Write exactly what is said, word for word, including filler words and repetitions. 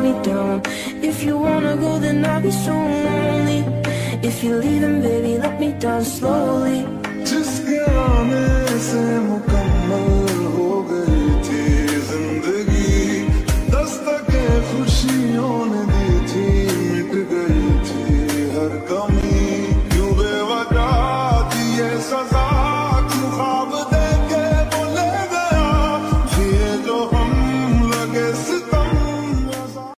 me down. If you wanna go, then I'll be so lonely. If you're leaving, baby, let me down slowly. जिसके आने से मुकम्मल हो गई थी जिंदगी, दस्तके खुशियों ने